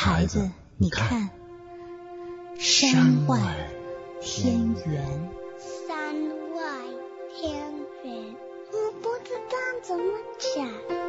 孩子，你看，山外天圆。 山外天圆，我不知道怎么讲。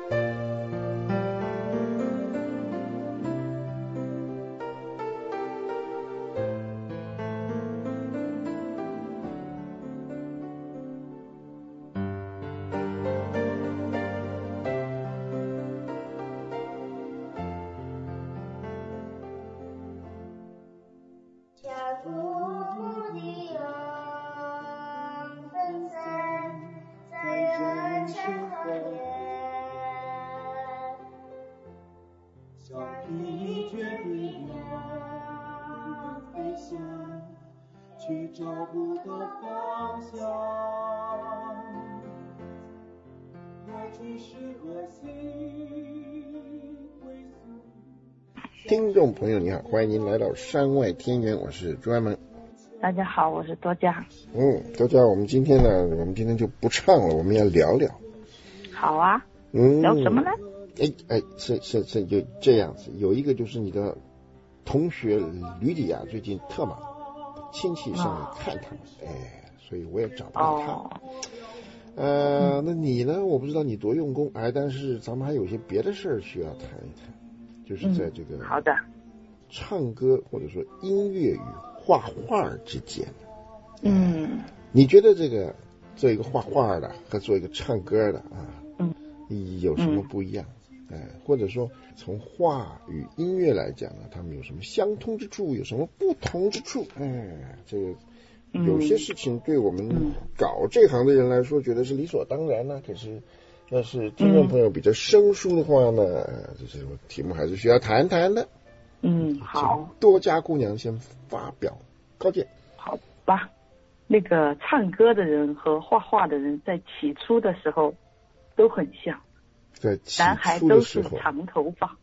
听众朋友你好，欢迎您来到山外天圆，我是朱安萌。 大家好，我是多佳。 多佳，我们今天就不唱了，我们要聊聊。 好啊。聊什么呢？ 是就这样子，有一个就是你的同学吕底亚最近特忙，亲戚上来看他们，所以我也找不到他。那你呢？我不知道你多用功，但是咱们还有些别的事儿需要谈一谈，就是在这个好的唱歌或者说音乐与画画之间。你觉得这个做一个画画的和做一个唱歌的有什么不一样？或者说从画与音乐来讲呢，他们有什么相通之处，有什么不同之处？这个有些事情对我们搞这行的人来说觉得是理所当然呢，可是要是听众朋友比较生疏的话呢，这个题目还是需要谈谈的。 好， 多佳姑娘先发表高见。 好吧，那个唱歌的人和画画的人在起初的时候都很像， 在起男孩初的时候都是长头发。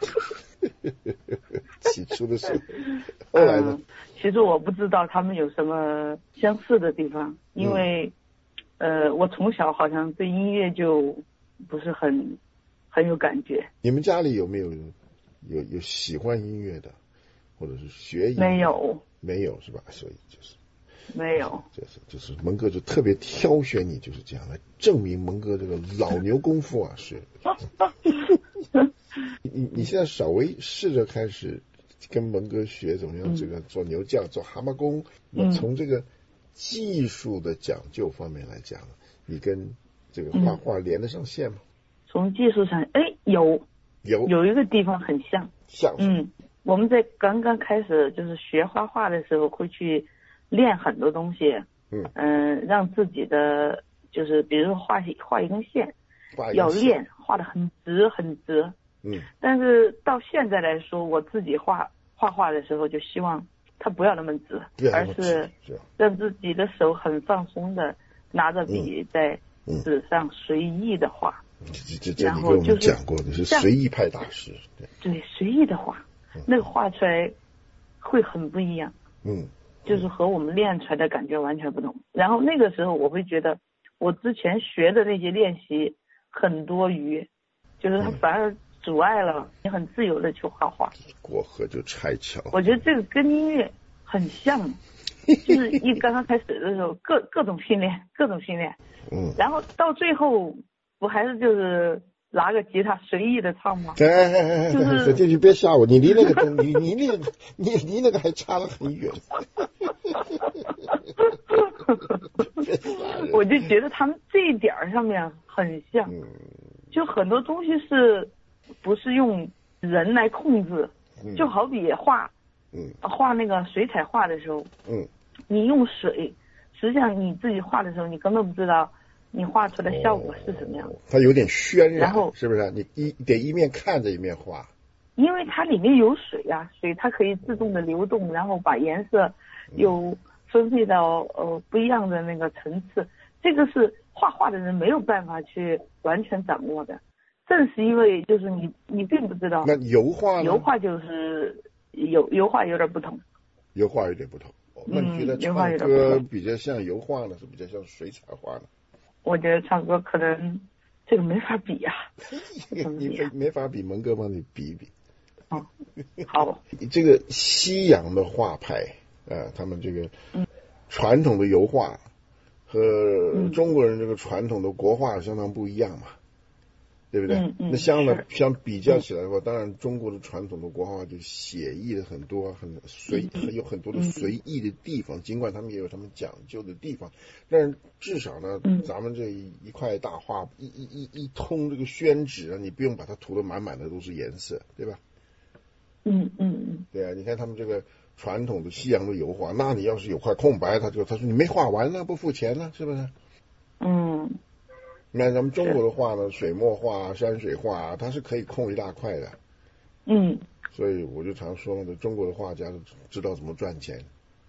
起初的时候，后来呢？ 其实我不知道他们有什么相似的地方，因为我从小好像对音乐就不是很有感觉。 你们家里有没有喜欢音乐的，或者是学音乐？没有是吧？所以就是没有， 就是蒙哥就特别挑选你，就是这样来证明蒙哥这个老牛功夫是。你现在稍微试着开始跟蒙哥学怎么样这个做牛叫、做蛤蟆功。从这个技术的讲究方面来讲，你跟这个画画连得上线吗？ 从技术上，有一个地方很像。我们在刚刚开始就是学画画的时候，会去练很多东西。让自己的就是比如说画一根线，要练画得很直很直。但是到现在来说，我自己画画的时候就希望它不要那么直，而是让自己的手很放松的拿着笔在纸上随意的画。 这你跟我们讲过，你是随意派大师。 对，随意的画，那个画出来会很不一样。就是和我们练出来的感觉完全不同。然后那个时候我会觉得我之前学的那些练习很多余，就是它反而阻碍了你很自由的去画画。 过河就拆桥。 我觉得这个跟音乐很像，就是一刚刚开始的时候各种训练。然后到最后不还是就是拿个吉他随意的唱吗？ 就是这就别吓我，你离那个你离那个还差了很远。 我就觉得他们这一点上面很像，就很多东西是不是用人来控制？就好比画那个水彩画的时候，你用水，实际上你自己画的时候，你根本不知道你画出的效果是什么样的。 它有点渲染， 然后是不是？你得一面看着一面画。 因为它里面有水啊，水它可以自动的流动，然后把颜色又分配到不一样的那个层次。这个是画画的人没有办法去完全掌握的。正是因为就是你并不知道。 那油画呢？ 油画就是油画有点不同。 油画有点不同。那你觉得唱歌比较像油画呢，是比较像水彩画呢？ 我觉得唱歌可能这个没法比啊。 你没法比，蒙哥帮你比一比。 好， 这个西洋的画派他们这个传统的油画和中国人这个传统的国画相当不一样嘛，对不对？那相比较起来的话，当然中国的传统的国画就写意的很多，有很多的随意的地方，尽管他们也有他们讲究的地方，但是至少呢，咱们这一块大画一通这个宣纸啊，你不用把它涂得满满的都是颜色，对吧？对啊，你看他们这个传统的西洋的油画，那你要是有块空白，他说你没画完呢，不付钱呢，是不是？那咱们中国的画呢，水墨画、山水画，它是可以空一大块的。所以我就常说呢，中国的画家知道怎么赚钱。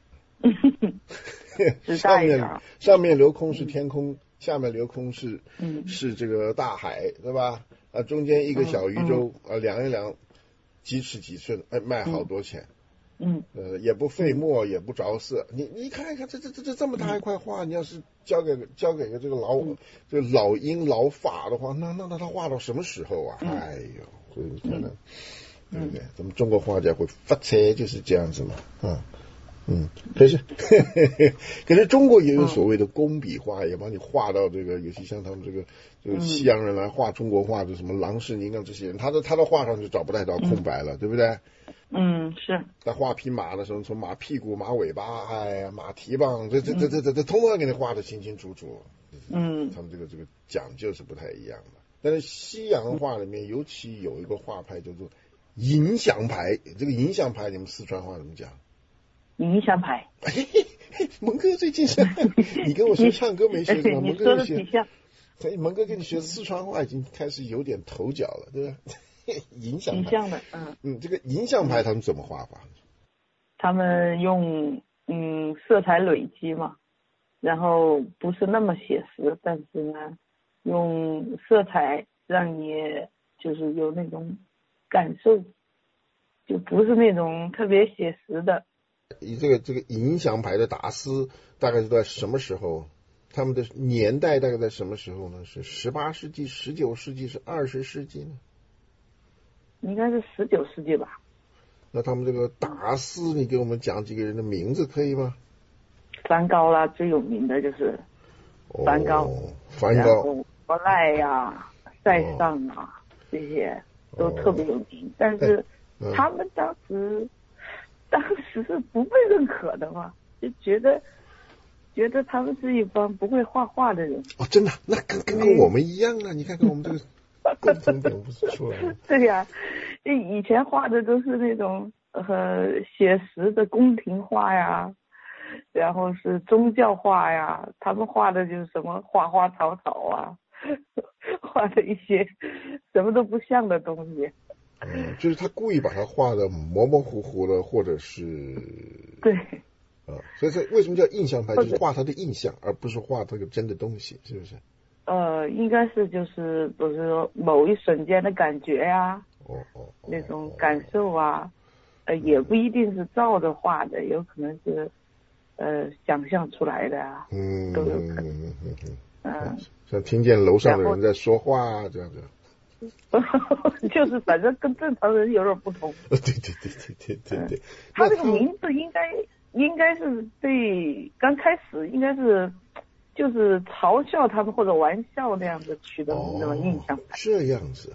上面留空是天空，下面留空是这个大海，对吧？中间一个小渔舟，量一量几尺几寸，卖好多钱。也不费墨，也不着色。你看一看，这么大一块画，你要是交给个这个老英老法的话，那他画到什么时候啊？哎呦，所以你看看，对不对？咱们中国画家会发财就是这样子嘛，可是中国也有所谓的工笔画，也帮你画到这个，尤其像他们这个西洋人来画中国画，就什么郎世宁啊这些人，他的画上就找不太到空白了，对不对？ 是。 在画匹马的时候，从马屁股、马尾巴，马蹄膀，这通通给你画得清清楚楚。他们这个讲究是不太一样的。但是西洋画里面，尤其有一个画派叫做影响派。这个影响派，你们四川话怎么讲？ 影响派。 蒙哥最近是，你跟我学唱歌没学什么？ 你说的挺像。 蒙哥跟你学四川话已经开始有点头角了，对吧？影响的， 这个影响派他们怎么画法？ 他们用色彩累积嘛，然后不是那么写实，但是呢，用色彩让你就是有那种感受，就不是那种特别写实的。 这个影响派的达斯大概是在什么时候？他们的年代大概在什么时候呢？是18世纪、19世纪，是20世纪呢？ 应该是19世纪吧。 那他们这个达斯，你给我们讲几个人的名字可以吗？ 梵高啦，最有名的就是梵高，然后莫奈呀、塞尚啊，这些都特别有名。但是他们当时是不被认可的嘛，就觉得他们是一帮不会画画的人。 真的？那跟我们一样啊！你看看我们这个共同点不是出来了？ 对呀，以前画的都是那种写实的宫廷画呀，然后是宗教画呀，他们画的就是什么花花草草啊，画的一些什么都不像的东西。 就是他故意把它画的模模糊糊的，或者是对。 所以为什么叫印象派？就是画他的印象，而不是画这个真的东西，是不是？ 应该是就是比如说某一瞬间的感觉呀，那种感受啊，也不一定是照着画的，有可能是想象出来的啊，都有可能。 像听见楼上的人在说话啊，这样子。 就是反正跟正常人有点不同。 对。 他这个名字应该是对刚开始应该是就是嘲笑他们或者玩笑那样子取的那种印象派。 这样子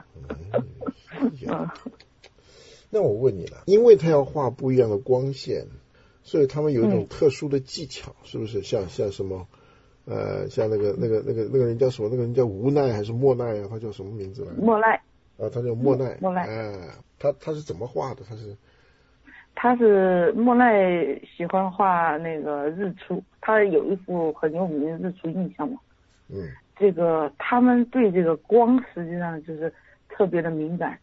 那我问你了，因为他要画不一样的光线，所以他们有一种特殊的技巧，是不是？像什么像那个人叫什么？那个人叫无奈还是莫奈啊？他叫什么名字来？ 莫奈。 他叫莫奈。他是怎么画的？ 他是莫奈喜欢画那个日出，他有一幅很有名的日出印象嘛。这个他们对这个光实际上就是特别的敏感。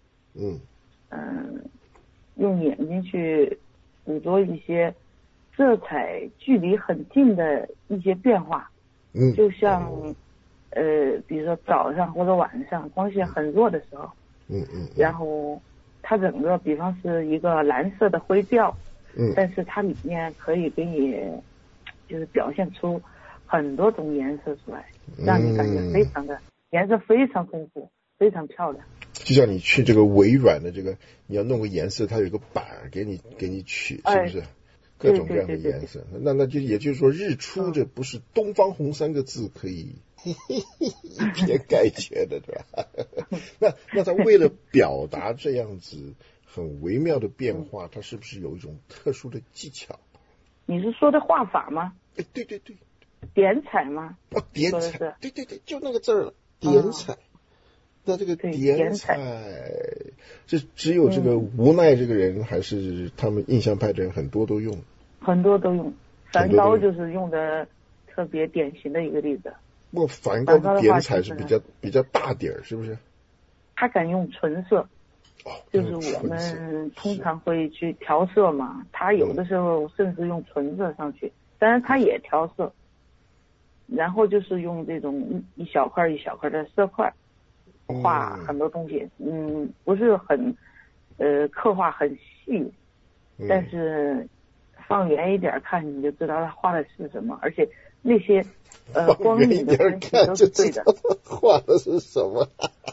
用眼睛去捕捉一些色彩距离很近的一些变化。就像比如说早上或者晚上光线很弱的时候。然后它整个比方是一个蓝色的灰调，但是它里面可以给你就是表现出很多种颜色出来，让你感觉非常的颜色非常丰富，非常漂亮。 就像你去这个微软的这个，你要弄个颜色，它有一个板给你取，是不是？各种各样的颜色。那就也就是说，日出这不是东方红3个字可以一瞥概全的，对吧？那他为了表达这样子很微妙的变化，他是不是有一种特殊的技巧？ 你是说的画法吗？ 对， 点彩吗？ 点彩，对，就那个字了，点彩。那这个点彩，这只有这个无奈这个人，还是他们印象派的人很多都用？ 很多都用，梵高就是用的特别典型的一个例子。 不过梵高的点彩是比较大点，是不是？ 他敢用纯色，就是我们通常会去调色嘛，他有的时候甚至用纯色上去，当然他也调色，然后就是用这种一小块一小块的色块画很多东西，不是很刻画很细，但是放远一点看你就知道他画的是什么，而且那些光影的关系都是对的。 画的是什么？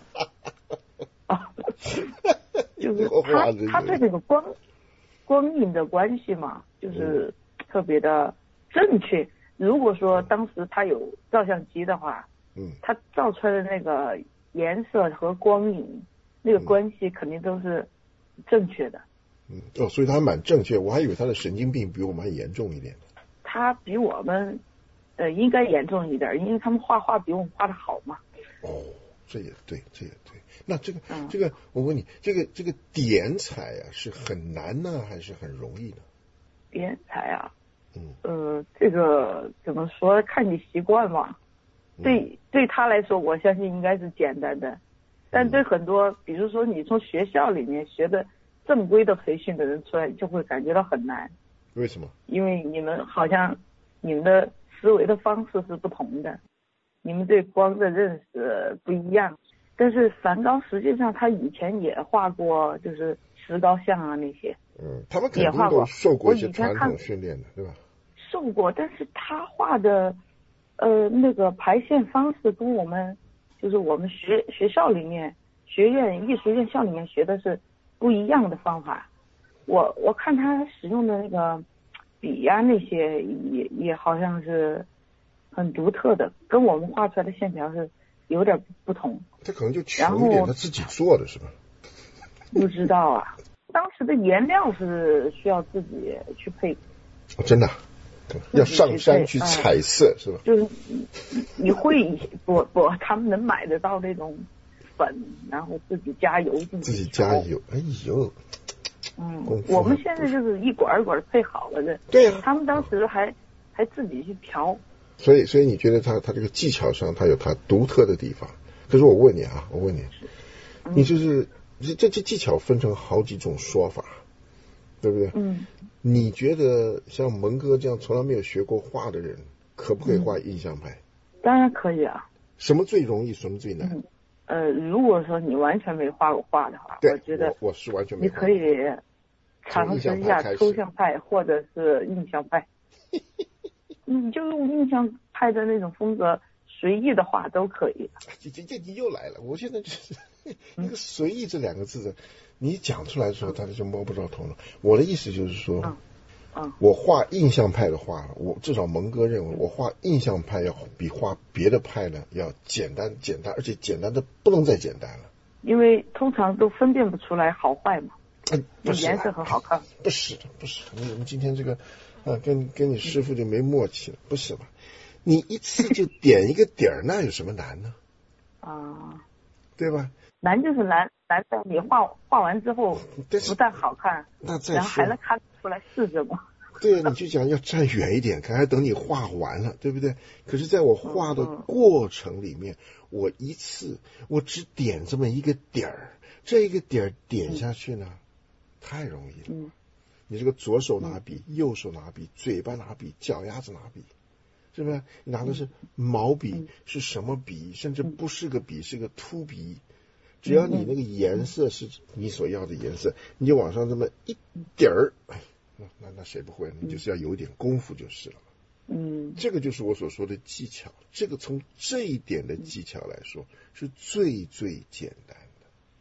就是他对这个光影的关系嘛，就是特别的正确。如果说当时他有照相机的话，他照出来的那个颜色和光影那个关系肯定都是正确的。 所以他蛮正确，我还以为他的神经病比我们还严重一点。 他比我们应该严重一点，因为他们画画比我们画的好嘛。 这也对。那这个我问你，这个点彩啊，是很难呢，还是很容易呢？ 点彩啊，这个怎么说？看你习惯嘛。对他来说，我相信应该是简单的，但对很多，比如说你从学校里面学的正规的培训的人出来，就会感觉到很难。 为什么？ 因为你们好像你们的思维的方式是不同的，你们对光的认识不一样。但是梵高实际上他以前也画过，就是石膏像啊那些。 他们肯定都受过一些传统训练的，对吧？ 受过，但是他画的那个排线方式跟我们就是我们学校里面学院艺术院校里面学的是不一样的方法。我看他使用的那个笔呀那些也好像是很独特的，跟我们画出来的线条是有点不同。 他可能就求一点他自己做的是吧？ 不知道啊，当时的颜料是需要自己去配。 真的要上山去彩色是吧？ 就是你会不他们能买得到那种粉，然后自己加油自己加油。哎呦， 我们现在就是一管一管配好了的。 对呀， 他们当时还自己去调。 所以你觉得他这个技巧上他有他独特的地方？可是我问你，你就是这技巧分成好几种说法，对不对？你觉得像蒙哥这样从来没有学过画的人，可不可以画印象派？ 当然可以啊。 什么最容易，什么最难？ 如果说你完全没画过画的话，我觉得我是完全没画过。 你可以尝试一下抽象派或者是印象派。你就用印象派的那种风格随意的画都可以。 这你又来了，我现在就是那个随意这两个字，你讲出来的时候，大家就摸不着头脑。我的意思就是说，我画印象派的画，我至少蒙哥认为我画印象派要比画别的派呢要简单，而且简单的不能再简单了。 因为通常都分辨不出来好坏嘛。颜色很好看。 不是的。我们今天这个跟你师傅就没默契了，不是吧？你一次就点一个点儿，那有什么难呢？对吧？ 难就是难在你画完之后不但好看，然后还能看出来是什么。 对，你就讲要站远一点看，还等你画完了，对不对？可是在我画的过程里面，我一次我只点这么一个点儿，这一个点儿点下去呢，太容易了。你这个左手拿笔，右手拿笔，嘴巴拿笔，脚丫子拿笔，是不是？你拿的是毛笔，是什么笔？甚至不是个笔，是个秃笔。只要你那个颜色是你所要的颜色，你就往上这么一点儿，那谁不会？你就是要有一点功夫就是了。这个就是我所说的技巧。这个从这一点的技巧来说，是最最简单的。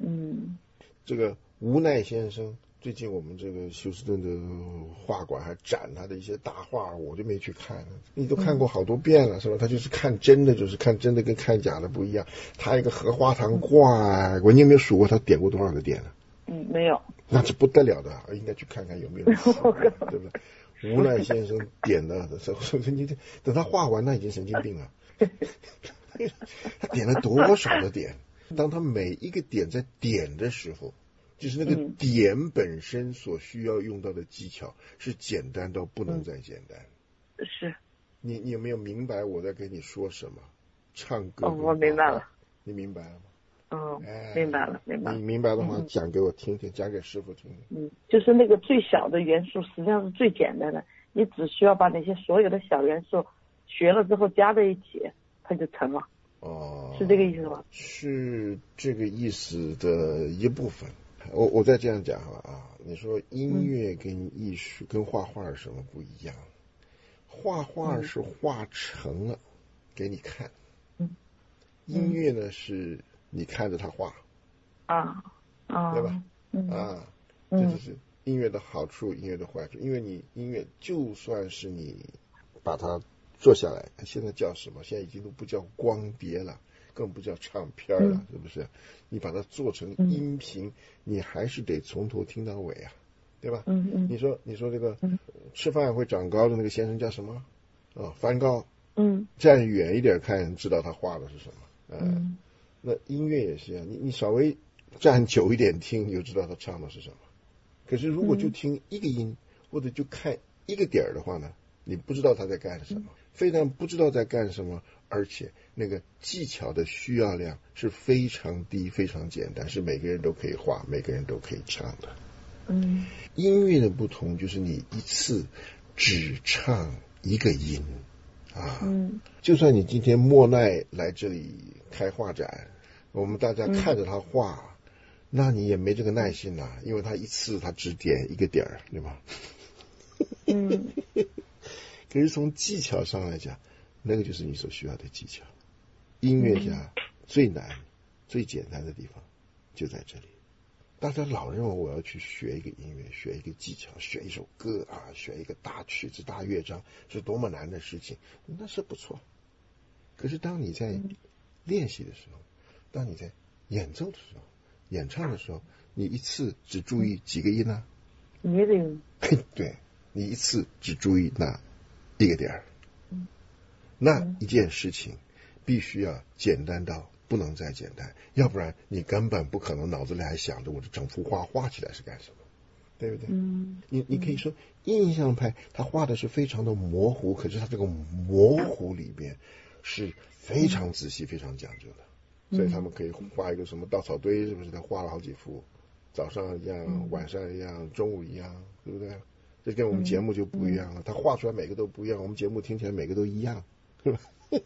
这个无奈先生，最近我们这个休斯顿的画馆还展他的一些大画，我就没去看。你都看过好多遍了，是吧？他就是看真的，就是看真的跟看假的不一样。他一个荷花堂挂，你有没有数过他点过多少个点呢？ 没有。 那是不得了的，应该去看看有没有人数，对不对？无奈先生点的，等他画完，他已经神经病了。他点了多少个点？当他每一个点在点的时候，就是那个点本身所需要用到的技巧是简单到不能再简单。 是。 你有没有明白我在跟你说什么？唱歌。 我明白了。 你明白了吗？ 明白了。 你明白的话，讲给我听听，讲给师傅听听。 就是那个最小的元素，实际上是最简单的，你只需要把那些所有的小元素学了之后加在一起，它就成了。是这个意思吗？ 是这个意思的一部分。我再这样讲好了啊。你说音乐跟艺术跟画画有什么不一样？画画是画成了给你看，音乐呢是你看着它画，对吧？这就是音乐的好处，音乐的坏处。因为你音乐就算是你把它做下来，现在叫什么？现在已经都不叫光碟了，更不叫唱片了，是不是？你把它做成音频，你还是得从头听到尾啊，对吧？你说这个吃饭会长高的那个先生叫什么？梵高。站远一点看，知道他画的是什么。那音乐也是啊，你稍微站久一点听，你就知道他唱的是什么。可是如果就听一个音，或者就看一个点的话呢，你不知道他在干什么。非但不知道在干什么，而且那个技巧的需要量是非常低，非常简单，是每个人都可以画，每个人都可以唱的。音乐的不同就是你一次只唱一个音就算你今天莫奈来这里开画展，我们大家看着他画，那你也没这个耐心啦，因为他一次他只点一个点儿，对吧？可是从技巧上来讲，那个就是你所需要的技巧。音乐家最难、最简单的地方就在这里。大家老认为我要去学一个音乐，学一个技巧，学一首歌学一个大曲子、大乐章是多么难的事情，那是不错。可是当你在练习的时候，当你在演奏的时候、演唱的时候，你一次只注意几个音呢？ 一个音。 对，你一次只注意那一个点儿。那一件事情必须要简单到不能再简单，要不然你根本不可能脑子里还想着我的整幅画画起来是干什么，对不对？你可以说印象派他画的是非常的模糊，可是他这个模糊里边是非常仔细、非常讲究的，所以他们可以画一个什么稻草堆，是不是？他画了好几幅，早上一样，晚上一样，中午一样，对不对？这跟我们节目就不一样了，他画出来每个都不一样，我们节目听起来每个都一样，是吧？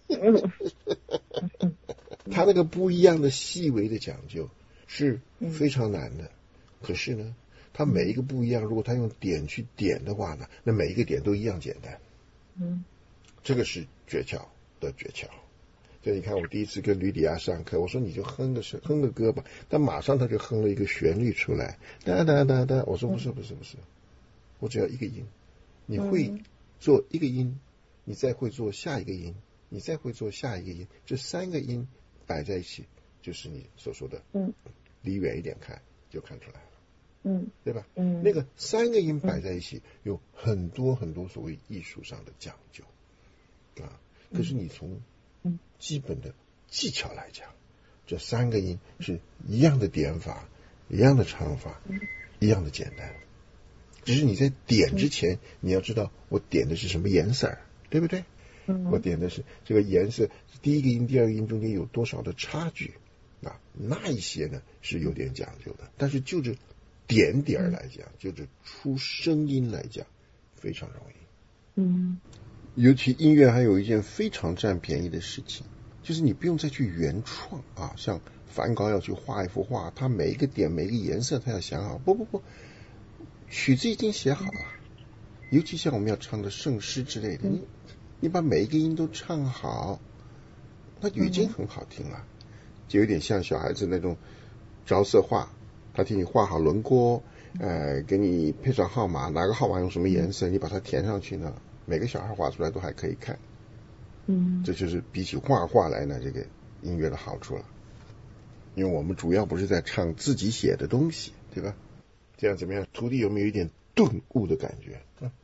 他那个不一样的细微的讲究是非常难的，可是呢，他每一个不一样，如果他用点去点的话呢，那每一个点都一样简单。这个是诀窍的诀窍。所以你看，我第一次跟吕底亚上课，我说你就哼个歌吧，但马上他就哼了一个旋律出来，哒哒哒哒。我说不是，我只要一个音。你会做一个音，你再会做下一个音，你再会做下一个音，这三个音摆在一起，就是你所说的，离远一点看就看出来了，对吧？那个三个音摆在一起，有很多很多所谓艺术上的讲究可是你从基本的技巧来讲，这三个音是一样的点法，一样的唱法，一样的简单。只是你在点之前，你要知道我点的是什么颜色，对不对？我点的是这个颜色，第一个音、第二个音中间有多少的差距那一些呢是有点讲究的。但是就着点点来讲，就着出声音来讲，非常容易。尤其音乐还有一件非常占便宜的事情，就是你不用再去原创像梵高要去画一幅画，他每一个点每一个颜色他要想好，不，曲子已经写好了。尤其像我们要唱的圣诗之类的，你把每一个音都唱好，那已经很好听了，就有点像小孩子那种着色画，他替你画好轮廓，给你配上号码，哪个号码用什么颜色，你把它填上去呢，每个小孩画出来都还可以看。这就是比起画画来呢，这个音乐的好处了。因为我们主要不是在唱自己写的东西，对吧？这样怎么样？徒弟有没有一点顿悟的感觉？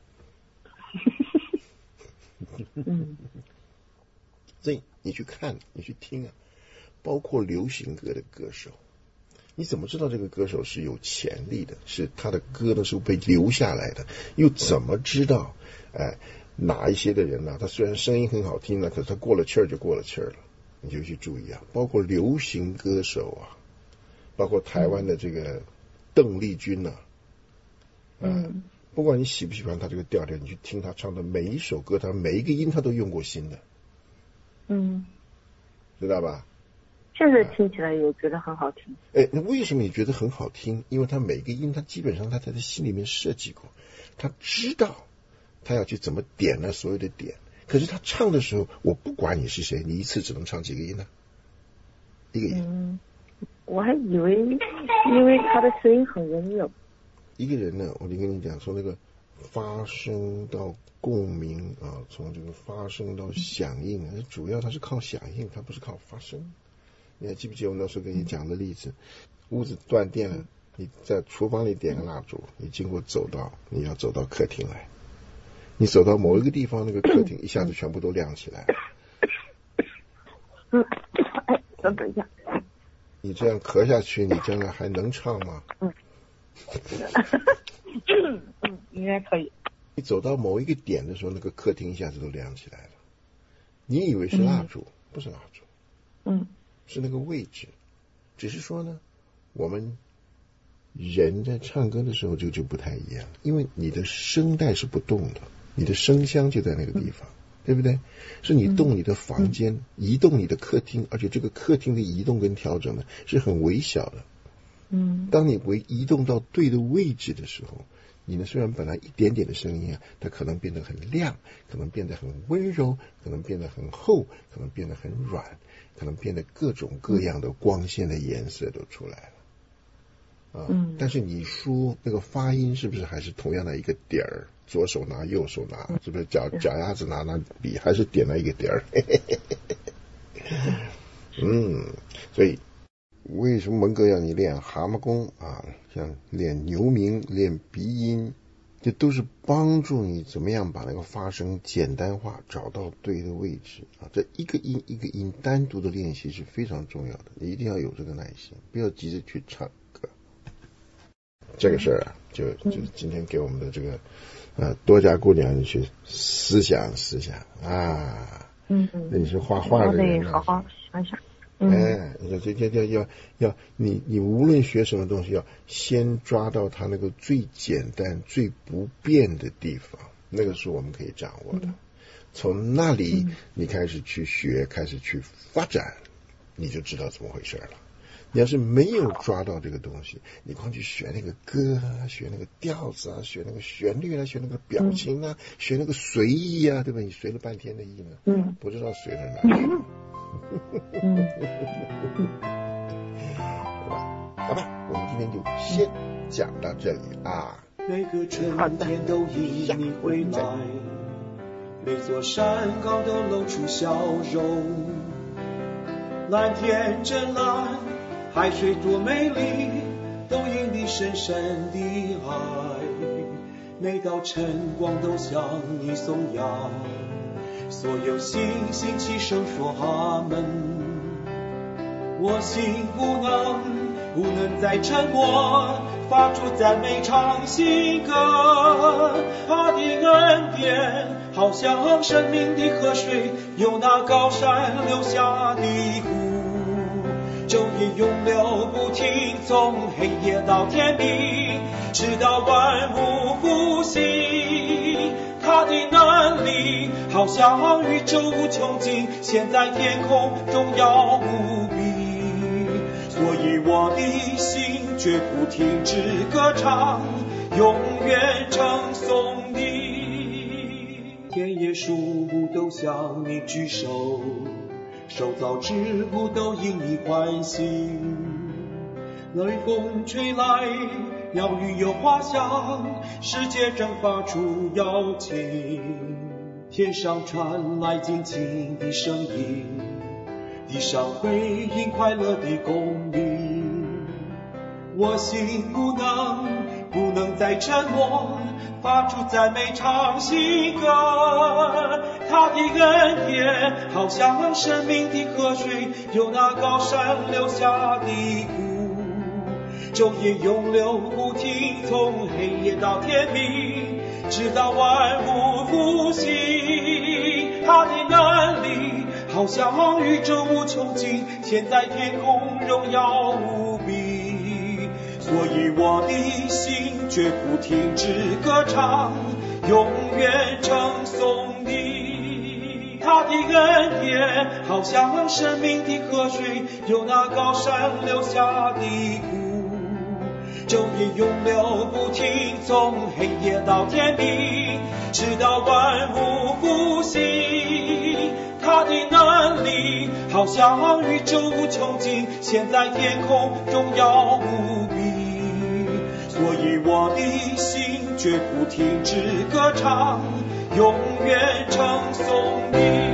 所以你去看，你去听啊，包括流行歌的歌手，你怎么知道这个歌手是有潜力的？是他的歌呢是被留下来的？又怎么知道？哪一些的人呢？他虽然声音很好听呢，可是他过了气儿就过了气儿了。你就去注意啊，包括流行歌手啊，包括台湾的这个邓丽君啊，不管你喜不喜欢他这个调调，你去听他唱的每一首歌，他每一个音他都用过心的，知道吧？ 现在听起来有觉得很好听。 那为什么你觉得很好听？因为他每个音他基本上他在他心里面设计过，他知道他要去怎么点那所有的点。可是他唱的时候，我不管你是谁，你一次只能唱几个音呢？一个音。 我还以为因为他的声音很温柔。 一个人呢，我就跟你讲，从那个发声到共鸣啊，从这个发声到响应，主要它是靠响应，它不是靠发声。你还记不记得我那时候跟你讲的例子？屋子断电了，你在厨房里点个蜡烛，你经过走道，你要走到客厅来。你走到某一个地方，那个客厅一下子全部都亮起来。 等一下。 你这样咳下去，你将来还能唱吗？ 应该可以。 你走到某一个点的时候，那个客厅一下子都亮起来了。你以为是蜡烛，不是蜡烛，是那个位置。只是说呢，我们人在唱歌的时候就不太一样，因为你的声带是不动的。你的声箱就在那个地方，对不对？是你动你的房间，移动你的客厅，而且这个客厅的移动跟调整呢是很微小的。当你移动到对的位置的时候，你呢虽然本来一点点的声音啊，它可能变得很亮，可能变得很温柔，可能变得很厚，可能变得很软，可能变得各种各样的光线的颜色都出来了。但是你说那个发音是不是还是同样的一个点儿？左手拿右手拿，是不是脚丫子拿笔还是点了一个点儿？所以为什么蒙哥要你练蛤蟆功啊？像练牛鸣、练鼻音，这都是帮助你怎么样把那个发声简单化，找到对的位置啊。这一个音一个音单独的练习是非常重要的，你一定要有这个耐心，不要急着去唱歌。这个事儿啊，就今天给我们的这个多家姑娘去思想啊。那你是画画的人， 好好想想。 你无论学什么东西，要先抓到它那个最简单、最不变的地方，那个是我们可以掌握的。从那里你开始去学，开始去发展，你就知道怎么回事了。你要是没有抓到这个东西，你光去学那个歌啊，学那个调子啊，学那个旋律啊，学那个表情啊，学那个随意啊，对吧？你随了半天的意呢，不知道随到哪里。好吧，我们今天就先讲到这里啊。 每个春天都因你回来，每座山高都露出笑容，蓝天真蓝，海水多美丽，都因你深深的爱。每道晨光都向你颂扬，所有星星齐声说阿门。我心不能再沉默，发出赞美唱新歌。他的恩典好像生命的河水，由那高山流下的湖，昼夜永流不停，从黑夜到天明，直到万物复兴。他的能力好像宇宙无穷尽，现在天空荣耀无比，所以我的心绝不停止歌唱，永远称颂你。田野树木都向你举手，受造之物都因你欢喜， 雷风吹来，鸟语有花香，世界正发出邀请。天上传来惊奇的声音，地上回应快乐的公鸣。我心不能再沉默，发出赞美唱新歌。他的恩典好像生命的河水，由那高山流下的谷，昼夜永流不停，从黑夜到天明，直到万物复兴。他的能力好像宇宙无穷尽，现在天空荣耀无比，所以我的心绝不停止歌唱，永远称颂你。他的恩典好像生命的河水，由那高山流下的谷，昼夜永流不停，从黑夜到天明，直到万物复兴。他的能力好像宇宙无穷尽，现在天空荣耀无比，所以我的心绝不停止歌唱，永远称颂你。